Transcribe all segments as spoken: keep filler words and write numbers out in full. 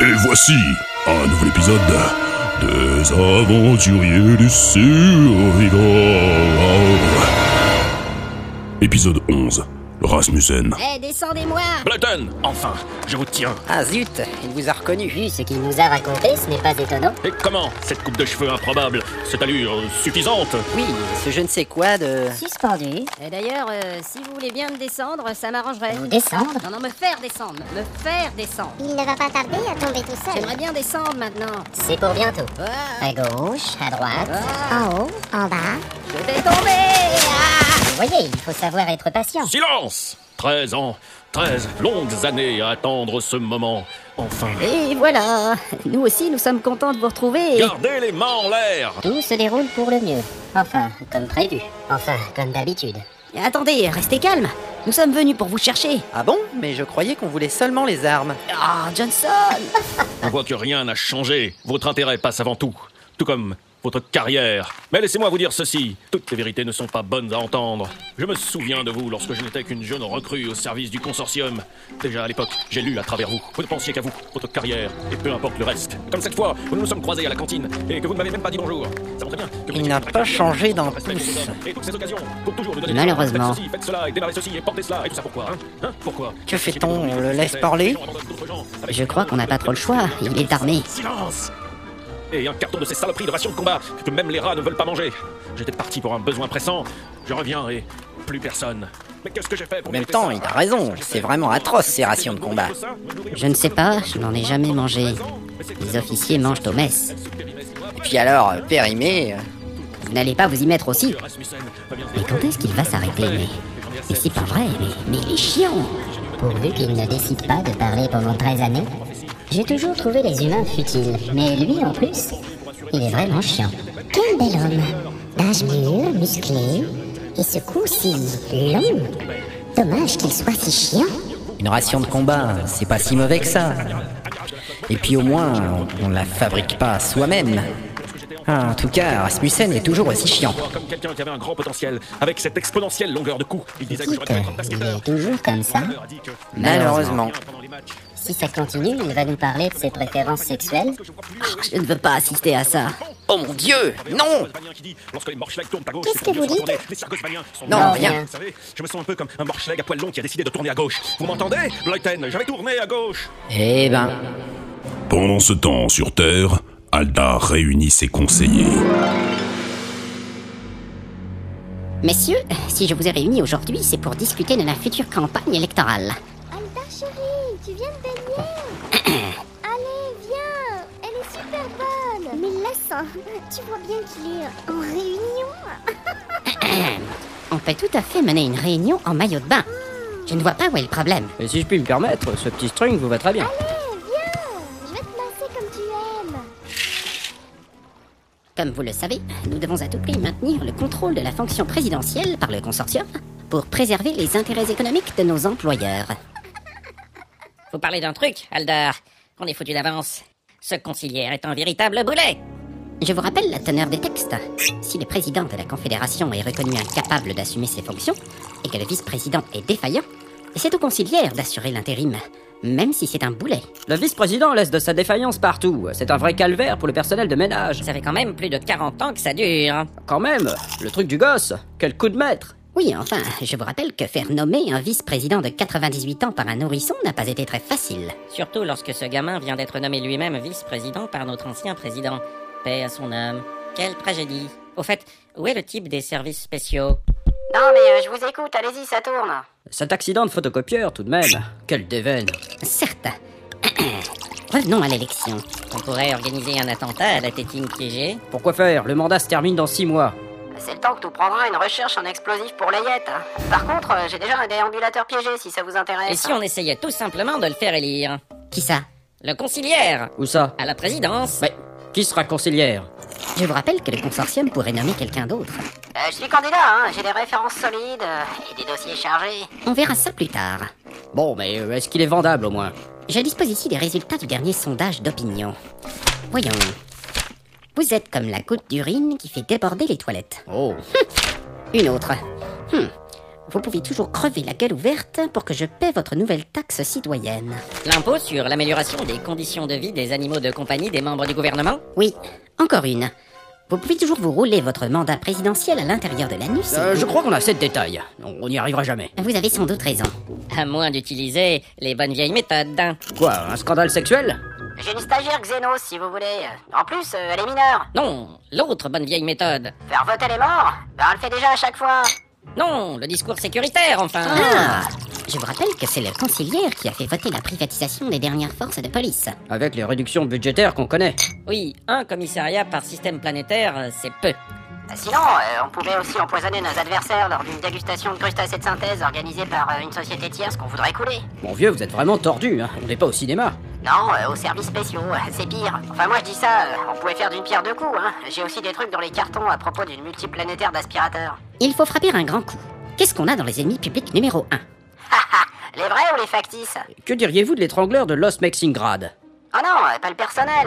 Et voici un nouvel épisode des aventuriers du Survivor. Épisode onze. Rasmussen. Eh, hey, descendez-moi! Blatton, enfin, je vous tiens. Ah zut, il vous a reconnu. Vu ce qu'il nous a raconté, ce n'est pas étonnant. Et comment, cette coupe de cheveux improbable, cette allure suffisante? Oui, ce je ne sais quoi de... Suspendu. Et d'ailleurs, euh, si vous voulez bien me descendre, ça m'arrangerait. Vous descendre? Non, non, me faire descendre, me faire descendre. Il ne va pas tarder à tomber tout seul. J'aimerais bien descendre maintenant. C'est pour bientôt. Ah, À gauche, à droite. ah, En haut, en bas. je vais tomber. Ah. Vous voyez, il faut savoir être patient. Silence! Treize ans, treize longues années à attendre ce moment. Enfin. Et voilà, nous aussi, nous sommes contents de vous retrouver. Gardez les mains en l'air! Tout se déroule pour le mieux. Enfin, comme prévu. Enfin, comme d'habitude. Et attendez, restez calme. Nous sommes venus pour vous chercher. Ah bon? Mais je croyais qu'on voulait seulement les armes. Ah, Johnson. On voit que rien n'a changé. Votre intérêt passe avant tout. Tout comme votre carrière. Mais laissez-moi vous dire ceci. Toutes les vérités ne sont pas bonnes à entendre. Je me souviens de vous lorsque je n'étais qu'une jeune recrue au service du consortium. Déjà à l'époque, j'ai lu à travers vous. Vous ne pensiez qu'à vous, votre carrière, et peu importe le reste. Comme cette fois où nous nous sommes croisés à la cantine et que vous ne m'avez même pas dit bonjour. Ça montre bien que vous Il n'a pas changé d'un Respect pouce. que je vous donne. Et toutes ces occasions pour toujours nous donner Malheureusement. faites ceci, faites cela, et démarrez ceci, et portez cela, et tout ça pourquoi, hein? Hein? Pourquoi? Que fait-on? On le laisse parler? Je crois qu'on n'a pas trop le choix. Il est armé. Silence! Et un carton de ces saloperies de rations de combat que même les rats ne veulent pas manger. J'étais parti pour un besoin pressant. Je reviens et plus personne. Mais qu'est-ce que j'ai fait pour En même mériter temps, ça? il a raison. C'est vraiment atroce ces rations de combat. Je ne sais pas, je n'en ai jamais mangé. Les officiers mangent aux messes. Et puis alors, périmé... Vous n'allez pas vous y mettre aussi? Mais quand est-ce qu'il va s'arrêter? Mais, mais c'est pas vrai, mais, mais il est chiant. Pourvu qu'il ne décide pas de parler pendant treize années. J'ai toujours trouvé les humains futiles. Mais lui, en plus, il est vraiment chiant. Quel bel homme. D'âge mûr, musclé. Et ce cou si long. Dommage qu'il soit si chiant. Une ration de combat, c'est pas si mauvais que ça. Et puis au moins, on, on la fabrique pas soi-même. Ah, en tout cas, Rasmussen est toujours aussi chiant. Comme quelqu'un qui avait un grand potentiel, avec cette exponentielle longueur de cou. Il disait que Dites, j'aurais pu être un il basket-teur. est toujours comme ça. Malheureusement. Si ça continue, il va nous parler de ses préférences sexuelles. Je ne veux pas assister à ça. Oh mon Dieu! Non! Qu'est-ce que vous dites? Non, Non, rien. rien. Vous savez, je me sens un peu comme un morcheleg à poil long qui a décidé de tourner à gauche. Vous m'entendez, Blyton? J'avais tourné à gauche. Eh ben... Pendant ce temps, sur Terre, Aldar réunit ses conseillers. Messieurs, si je vous ai réunis aujourd'hui, c'est pour discuter de la future campagne électorale. Alda chérie, tu viens de baigner? Allez, viens. Elle est super bonne. Mais laisse, hein. Tu vois bien qu'il est en réunion. On peut tout à fait mener une réunion en maillot de bain. Je ne vois pas où est le problème. Et si je puis me permettre, ce petit string vous va très bien. Allez, viens. Je vais te masser comme tu aimes. Comme vous le savez, nous devons à tout prix maintenir le contrôle de la fonction présidentielle par le consortium pour préserver les intérêts économiques de nos employeurs. Vous parlez d'un truc, Aldar, qu'on est foutu d'avance. Ce conciliaire est un véritable boulet. Je vous rappelle la teneur des textes. Si le président de la Confédération est reconnu incapable d'assumer ses fonctions et que le vice-président est défaillant, c'est au conciliaire d'assurer l'intérim, même si c'est un boulet. Le vice-président laisse de sa défaillance partout. C'est un vrai calvaire pour le personnel de ménage. Ça fait quand même plus de quarante ans que ça dure. Quand même, le truc du gosse. Quel coup de maître. Oui, enfin, je vous rappelle que faire nommer un vice-président de quatre-vingt-dix-huit ans par un nourrisson n'a pas été très facile. Surtout lorsque ce gamin vient d'être nommé lui-même vice-président par notre ancien président. Paix à son âme. Quelle tragédie. Au fait, où est le type des services spéciaux? Non mais euh, je vous écoute, allez-y, ça tourne. Cet accident de photocopieur, tout de même. Quelle déveine. Certes. Revenons à l'élection. On pourrait organiser un attentat à la tétine piégée. Pourquoi faire? Le mandat se termine dans six mois. C'est le temps que tout prendra une recherche en explosifs pour Layette. Par contre, euh, j'ai déjà un déambulateur piégé si ça vous intéresse. Et si on essayait tout simplement de le faire élire? Qui ça? Le conciliaire. Où ça? À la présidence. Mais qui sera conciliaire? Je vous rappelle que le consortium pourrait nommer quelqu'un d'autre. Euh, je suis candidat, hein. J'ai des références solides euh, et des dossiers chargés. On verra ça plus tard. Bon, mais euh, est-ce qu'il est vendable au moins? Je dispose ici des résultats du dernier sondage d'opinion. Voyons. Vous êtes comme la goutte d'urine qui fait déborder les toilettes. Oh. Une autre. Hmm. vous pouvez toujours crever la gueule ouverte pour que je paie votre nouvelle taxe citoyenne. L'impôt sur l'amélioration des conditions de vie des animaux de compagnie des membres du gouvernement? Oui, encore une. Vous pouvez toujours vous rouler votre mandat présidentiel à l'intérieur de l'anus. Euh, et- je crois qu'on a assez de détails. On n'y arrivera jamais. Vous avez sans doute raison. À moins d'utiliser les bonnes vieilles méthodes. Quoi, un scandale sexuel? J'ai une stagiaire Xenos, si vous voulez. En plus, euh, elle est mineure. Non, l'autre bonne vieille méthode. Faire voter les morts, ben, elle le fait déjà à chaque fois. Non, le discours sécuritaire, enfin. Ah, je vous rappelle que c'est le conciliaire qui a fait voter la privatisation des dernières forces de police. Avec les réductions budgétaires qu'on connaît. Oui, un commissariat par système planétaire, euh, c'est peu. Sinon, euh, on pouvait aussi empoisonner nos adversaires lors d'une dégustation de crustacés de synthèse organisée par euh, une société tierce qu'on voudrait couler. Mon vieux, vous êtes vraiment tordu, hein. On n'est pas au cinéma. Non, euh, aux services spéciaux, euh, c'est pire. Enfin, moi je dis ça, euh, on pouvait faire d'une pierre deux coups, hein. J'ai aussi des trucs dans les cartons à propos d'une multiplanétaire d'aspirateurs. Il faut frapper un grand coup. Qu'est-ce qu'on a dans les ennemis publics numéro un? Les vrais ou les factices? Que diriez-vous de l'étrangleur de Los Mexingrad? Oh non, euh, pas le personnel.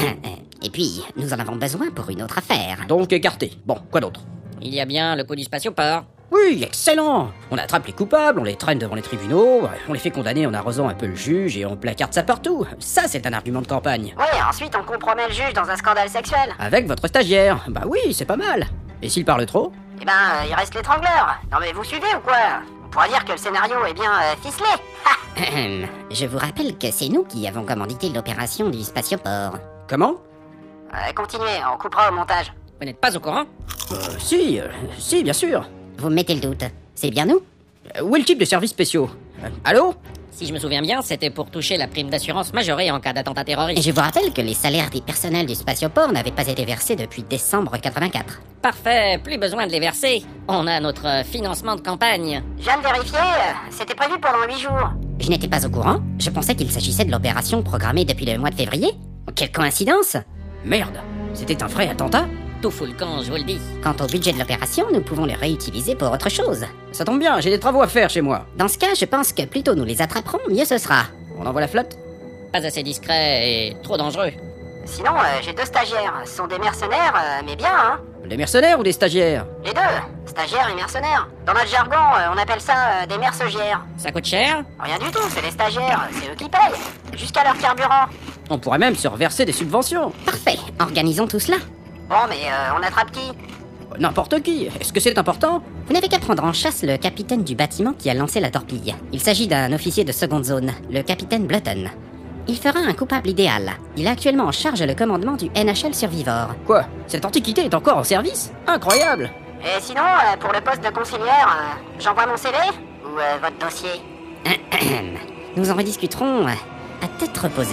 Et puis, nous en avons besoin pour une autre affaire. Donc écarté. Bon, quoi d'autre? Il y a bien le coup du spatioport. Oui, excellent. On attrape les coupables, on les traîne devant les tribunaux, on les fait condamner en arrosant un peu le juge et on placarde ça partout. Ça, c'est un argument de campagne. Oui, ensuite on compromet le juge dans un scandale sexuel. Avec votre stagiaire. Bah oui, c'est pas mal. Et s'il parle trop? Eh ben, euh, il reste l'étrangleur. Non mais vous suivez ou quoi? On pourra dire que le scénario est bien euh, ficelé. Ha. Ahem. Je vous rappelle que c'est nous qui avons commandité l'opération du spatioport. Comment? Euh, continuez, on coupera au montage. Vous n'êtes pas au courant? Euh, si, euh, si, bien sûr. Vous me mettez le doute. C'est bien nous? Euh, où est le type de services spéciaux? Euh, allô? Si je me souviens bien, c'était pour toucher la prime d'assurance majorée en cas d'attentat Et terroriste. je vous rappelle que les salaires des personnels du spatioport n'avaient pas été versés depuis décembre quatre-vingt-quatre. Parfait, plus besoin de les verser. On a notre euh, financement de campagne. Je viens de vérifier, euh, c'était prévu pendant huit jours. Je n'étais pas au courant. Je pensais qu'il s'agissait de l'opération programmée depuis le mois de février. Quelle coïncidence! Merde, c'était un vrai attentat? Tout fout le camp, je vous le dis. Quant au budget de l'opération, nous pouvons le réutiliser pour autre chose. Ça tombe bien, j'ai des travaux à faire chez moi. Dans ce cas, je pense que plus tôt nous les attraperons, mieux ce sera. On envoie la flotte? Pas assez discret et trop dangereux. Sinon, euh, j'ai deux stagiaires. Ce sont des mercenaires, euh, mais bien, hein. Des mercenaires ou des stagiaires? Les deux, stagiaires et mercenaires. Dans notre jargon, euh, on appelle ça euh, des mercegières. Ça coûte cher? Rien du tout, c'est les stagiaires, c'est eux qui payent. Jusqu'à leur carburant. On pourrait même se reverser des subventions. Parfait, organisons tout cela. Bon, mais euh, on attrape qui? N'importe qui. Est-ce que c'est important? Vous n'avez qu'à prendre en chasse le capitaine du bâtiment qui a lancé la torpille. Il s'agit d'un officier de seconde zone, le capitaine Blutton. Il fera un coupable idéal. Il a actuellement en charge le commandement du N H L Survivor. Quoi? Cette antiquité est encore en service? Incroyable! Et sinon, euh, pour le poste de conciliaire, euh, j'envoie mon C V? Ou euh, votre dossier? Nous en rediscuterons à tête reposée.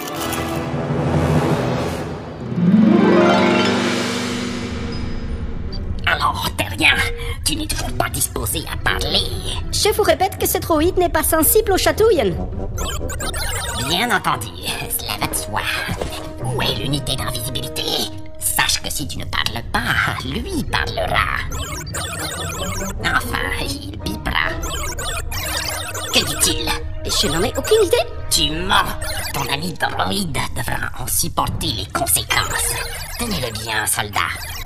Alors, Terrien, tu n'es toujours pas disposé à parler. Je vous répète que ce droïde n'est pas sensible aux chatouilles. Bien entendu, cela va de soi. Où est l'unité d'invisibilité? Sache que si tu ne parles pas, lui parlera. Enfin, il bipera. Que dit-il? Je n'en ai aucune idée. Tu mens. Ton ami droïde devra en supporter les conséquences. Tenez-le bien, soldat.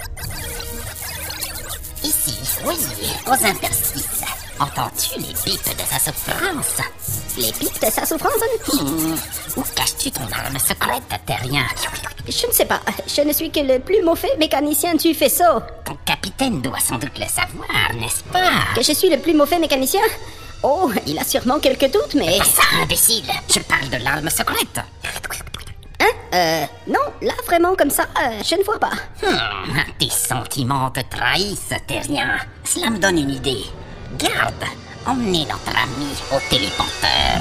Ici, oui, aux interstices. Entends-tu les bips de sa souffrance? Les pics de sa souffrance? Hmm. Où caches-tu ton arme secrète, Terrien? Je ne sais pas. Je ne suis que le plus mauvais mécanicien du faisceau. Ton capitaine doit sans doute le savoir, n'est-ce pas? Que je suis le plus mauvais mécanicien? Oh, il a sûrement quelques doutes, mais... Pas ça, imbécile. Je parle de l'arme secrète. Hein? Euh... Non, là, vraiment, comme ça, euh, je ne vois pas. Hmm, tes sentiments te trahissent, Terrien. Cela me donne une idée. Garde, emmenez notre ami au téléporteur.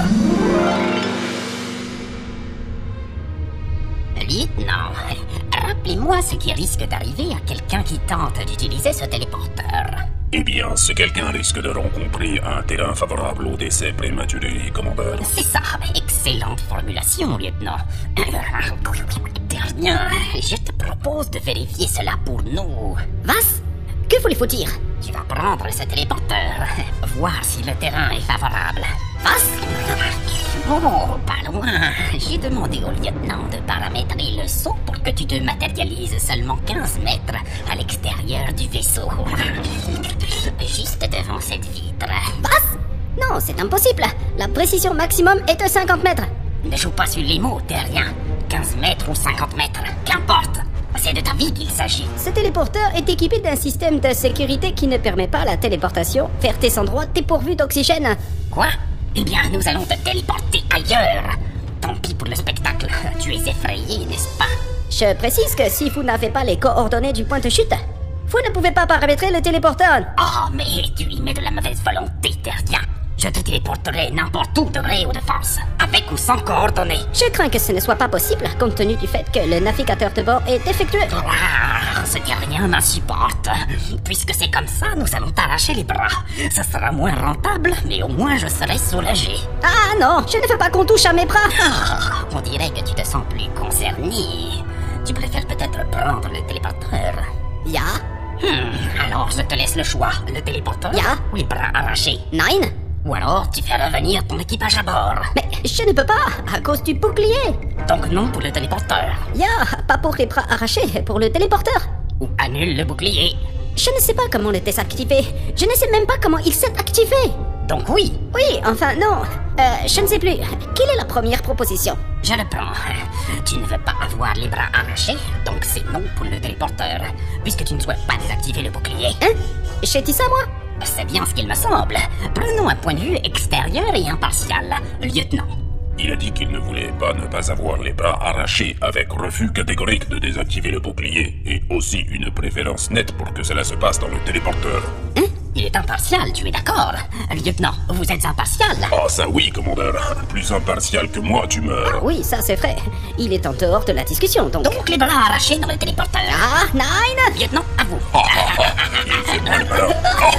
Lieutenant, rappelez-moi ce qui risque d'arriver à quelqu'un qui tente d'utiliser ce téléporteur. Eh bien, ce quelqu'un risque de rencontrer un terrain favorable au décès prématuré, commandeur. C'est ça, excellente formulation, lieutenant. Terrien, je te propose de vérifier cela pour nous. Was? Que voulez-vous dire? Tu vas prendre ce téléporteur, voir si le terrain est favorable. Passe. Oh, pas loin. J'ai demandé au lieutenant de paramétrer le saut pour que tu te matérialises seulement quinze mètres à l'extérieur du vaisseau. Juste devant cette vitre. Passe. Non, c'est impossible. La précision maximum est de cinquante mètres. Ne joue pas sur les mots, Terrien. quinze mètres ou cinquante mètres, qu'importe. C'est de ta vie qu'il s'agit. Ce téléporteur est équipé d'un système de sécurité qui ne permet pas la téléportation. Faire tes endroits dépourvus d'oxygène. Quoi? Eh bien, nous allons te téléporter ailleurs. Tant pis pour le spectacle. Tu es effrayé, n'est-ce pas? Je précise que si vous n'avez pas les coordonnées du point de chute, vous ne pouvez pas paramétrer le téléporteur. Oh, mais tu y mets de la mauvaise volonté, Terrien. Je te téléporterai n'importe où de vrai ou de force, avec ou sans coordonnées. Je crains que ce ne soit pas possible, compte tenu du fait que le navigateur de bord est défectueux. Ah, ce Terrien m'insupporte. Puisque c'est comme ça, nous allons t'arracher les bras. Ce sera moins rentable, mais au moins je serai soulagé. Ah non, je ne veux pas qu'on touche à mes bras. Ah, on dirait que tu te sens plus concerné. Tu préfères peut-être prendre le téléporteur. Ya. Hmm, alors je te laisse le choix, le téléporteur Ya. ou les bras arrachés. Nine. Ou alors tu fais revenir ton équipage à bord. Mais je ne peux pas, à cause du bouclier. Donc non pour le téléporteur. Ya, pas pour les bras arrachés, pour le téléporteur. Ou annule le bouclier. Je ne sais pas comment le désactiver. Je ne sais même pas comment il s'est activé. Donc oui. Oui, enfin non. Euh, je ne sais plus. Quelle est la première proposition? Je le prends. Tu ne veux pas avoir les bras arrachés, donc c'est non pour le téléporteur, puisque tu ne souhaites pas désactiver le bouclier. Hein? J'ai dit ça, moi? C'est bien ce qu'il me semble. Prenons un point de vue extérieur et impartial. Lieutenant. Il a dit qu'il ne voulait pas ne pas avoir les bras arrachés, avec refus catégorique de désactiver le bouclier, et aussi une préférence nette pour que cela se passe dans le téléporteur. Hein? Il est impartial, tu es d'accord? Lieutenant, vous êtes impartial? Ah ça oui, commandeur. Plus impartial que moi, tu meurs. Oui, ça c'est vrai. Il est en dehors de la discussion, donc... Donc les bras arrachés dans le téléporteur. Ah, Nine! Lieutenant, à vous. Il fait mal, malin.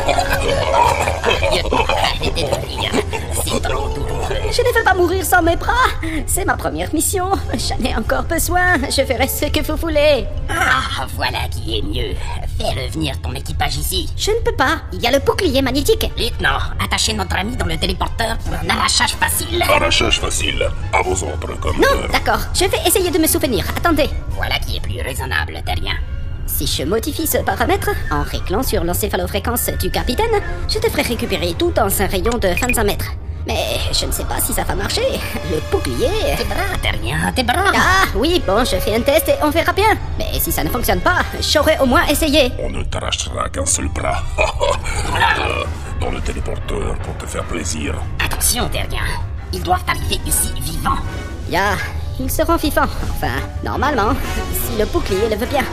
Lieutenant, arrêtez de rire. C'est trop douloureux. Je ne veux pas mourir sans mes bras. C'est ma première mission. J'en ai encore besoin. Je ferai ce que vous voulez. Ah, voilà qui est mieux. Fais revenir ton équipage ici. Je ne peux pas. Il y a le bouclier magnétique. Lieutenant, attachez notre ami dans le téléporteur pour un arrachage facile. Arrachage facile. À vos ordres, commandeur. Non, d'accord. Je vais essayer de me souvenir. Attendez. Voilà qui est plus raisonnable, Terrien. Si je modifie ce paramètre, en réglant sur l'encéphalofréquence du capitaine, je devrais récupérer tout dans un rayon de vingt-cinq mètres. Mais je ne sais pas si ça va marcher. Le bouclier... Tes bras, Terrien, tes bras. Ah, oui, bon, je fais un test et on verra bien. Mais si ça ne fonctionne pas, j'aurais au moins essayé. On ne t'arrachera qu'un seul bras. euh, dans le téléporteur pour te faire plaisir. Attention, Terrien. Ils doivent arriver ici vivants. Ya, ils seront vivants. Enfin, normalement, si le bouclier le veut bien.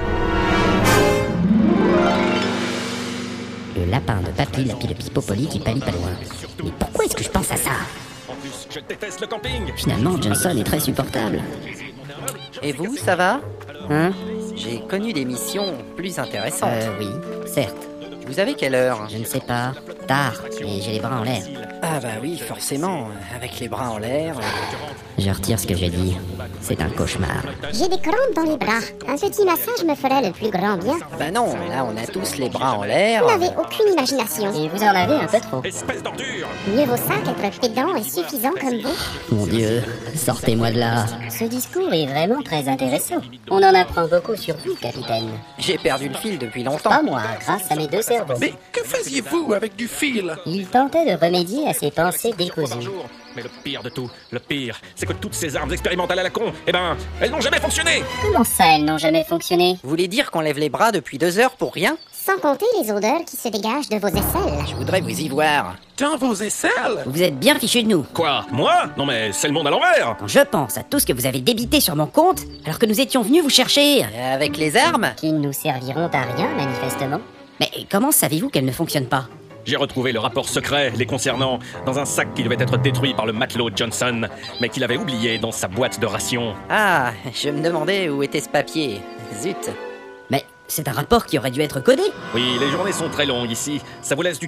Le lapin de Papy, Lapi, le Pipopoli qui palie pas loin. Mais pourquoi est-ce que je pense à ça? En plus, je déteste le camping. Finalement, Johnson est très supportable. Et vous, ça va? Hein? J'ai connu des missions plus intéressantes. Euh, oui, certes. Vous avez quelle heure? Je ne sais pas. Tard, et j'ai les bras en l'air. Ah bah oui, forcément, avec les bras en l'air. Je retire ce que j'ai dit. C'est un cauchemar. J'ai des crampes dans les bras. Un petit massage me ferait le plus grand bien. Bah non, là on a tous les bras en l'air. Vous n'avez aucune imagination. Et vous en avez un peu trop. Espèce d'ordure. Mieux vaut ça qu'être pédant et suffisant comme vous. Mon Dieu, sortez-moi de là. Ce discours est vraiment très intéressant. On en apprend beaucoup sur vous, capitaine. J'ai perdu le fil depuis longtemps. Pas moi, grâce à mes deux cerveaux. Mais que faisiez-vous avec du fil? Il tentait de remédier à ses pensées décousues. Mais le pire de tout, le pire, c'est que toutes ces armes expérimentales à la con, eh ben, elles n'ont jamais fonctionné. Comment ça, elles n'ont jamais fonctionné? Vous voulez dire qu'on lève les bras depuis deux heures pour rien? Sans compter les odeurs qui se dégagent de vos aisselles. Je voudrais vous y voir. Dans vos aisselles? Vous êtes bien fichus de nous. Quoi? Moi? Non mais c'est le monde à l'envers. Quand je pense à tout ce que vous avez débité sur mon compte, alors que nous étions venus vous chercher. Avec les armes? Qui ne nous serviront à rien, manifestement. Mais comment savez-vous qu'elles ne fonctionnent pas? J'ai retrouvé le rapport secret les concernant dans un sac qui devait être détruit par le matelot Johnson, mais qu'il avait oublié dans sa boîte de rations. Ah, je me demandais où était ce papier. Zut. Mais c'est un rapport qui aurait dû être codé. Oui, les journées sont très longues ici, ça vous laisse du temps.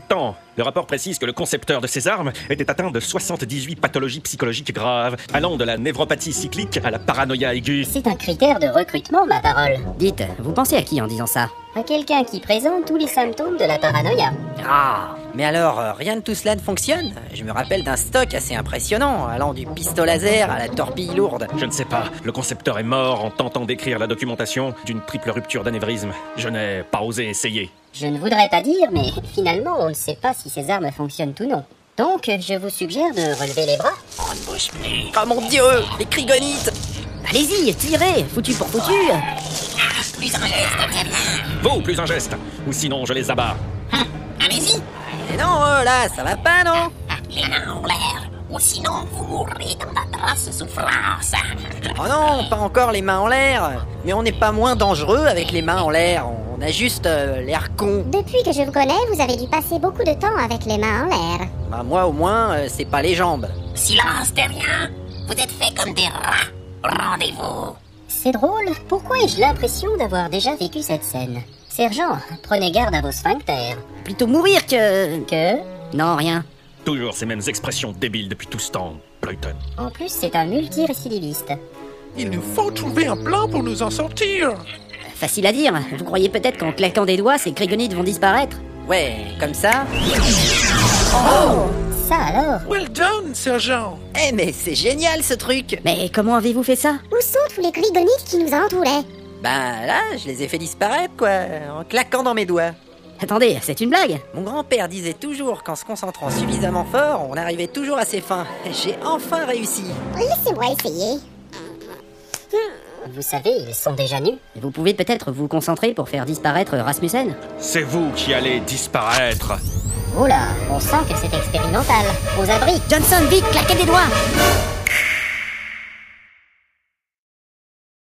Le rapport précise que le concepteur de ces armes était atteint de soixante-dix-huit pathologies psychologiques graves, allant de la névropathie cyclique à la paranoïa aiguë. C'est un critère de recrutement, ma parole. Dites, vous pensez à qui en disant ça? À quelqu'un qui présente tous les symptômes de la paranoïa. Ah, mais alors, euh, rien de tout cela ne fonctionne? Je me rappelle d'un stock assez impressionnant, allant du pistolet laser à la torpille lourde. Je ne sais pas, le concepteur est mort en tentant d'écrire la documentation d'une triple rupture d'anévrisme. Je n'ai pas osé essayer. Je ne voudrais pas dire, mais finalement, on ne sait pas si ces armes fonctionnent ou non. Donc, je vous suggère de relever les bras. On ne bouge plus. Oh mon dieu, les crygonites! Allez-y, tirez, foutu pour foutu. Plus un geste, très bien. Vous, plus un geste, ou sinon je les abats. Hum, allez-y. Mais non, oh là, ça va pas, non? Les mains en l'air, ou sinon vous mourrez dans d'atroces souffrances. Oh non, pas encore les mains en l'air. Mais on n'est pas moins dangereux avec les mains en l'air. On a juste euh, l'air con. Depuis que je vous connais, vous avez dû passer beaucoup de temps avec les mains en l'air. Bah moi au moins, euh, c'est pas les jambes. Silence, terrien. Vous êtes faits comme des rats. Rendez-vous. C'est drôle, pourquoi ai-je l'impression d'avoir déjà vécu cette scène? Sergent, prenez garde à vos sphincters. Plutôt mourir que... Que? Non, rien. Toujours ces mêmes expressions débiles depuis tout ce temps, Brayton. En plus, c'est un multirécidiviste. Il nous faut trouver un plan pour nous en sortir. Facile à dire. Vous croyez peut-être qu'en claquant des doigts, ces crygonites vont disparaître? Ouais, comme ça. Oh! Ça alors? Well done, sergent. Eh mais c'est génial ce truc. Mais comment avez-vous fait ça? Où sont tous les crygonites qui nous entouraient? Ben là, je les ai fait disparaître quoi, en claquant dans mes doigts. Attendez, c'est une blague? Mon grand-père disait toujours qu'en se concentrant suffisamment fort, on arrivait toujours à ses fins. J'ai enfin réussi. Laissez-moi essayer. Vous savez, ils sont déjà nus. Vous pouvez peut-être vous concentrer pour faire disparaître Rasmussen? C'est vous qui allez disparaître. Oh là, on sent que c'est expérimental. Aux abris. Johnson, vite, claquez des doigts!